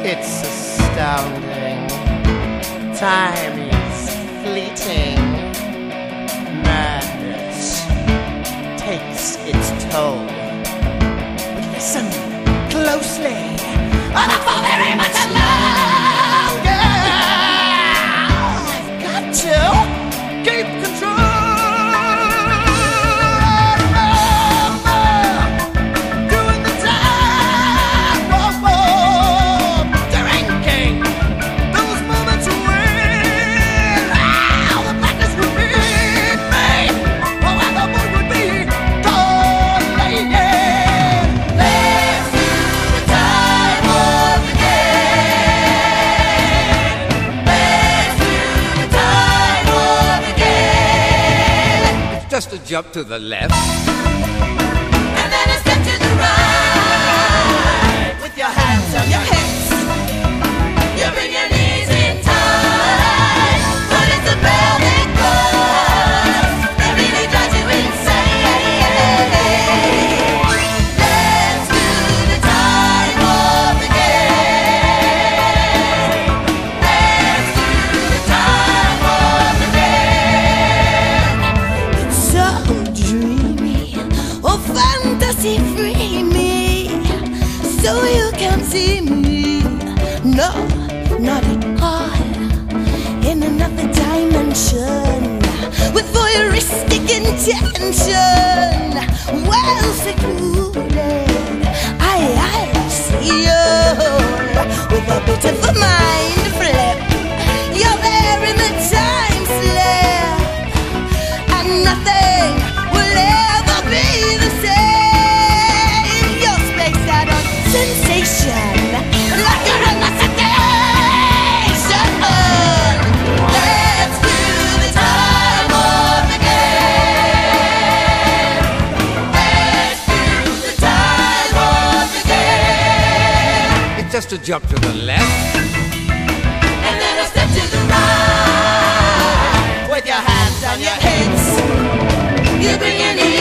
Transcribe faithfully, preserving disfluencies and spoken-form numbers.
It's astounding. Time is fleeting. Madness takes its toll. But listen closely, and not for very much longer. I've got to keep control. Just a jump to the left, and then a step to the right. With your hands on your hips, you bring your knees in tight. But it's the pelvic thrust that really drives you insane. Let's do the time of the game. Let's do the time of the game. So dreamy, oh fantasy free me, so you can see me, no, not at all, in another dimension, with voyeuristic intention, well secluded, I, I see you, with a bit of a mind flip, you're there in the time slip, and nothing will ever be the same. Your spaced out on sensation, like you're in the sensation. Let's do the time of the game. Let's do the time of the game. it's just a jump to the left, And then a step to the right. With your hands on your hips, you bring your knees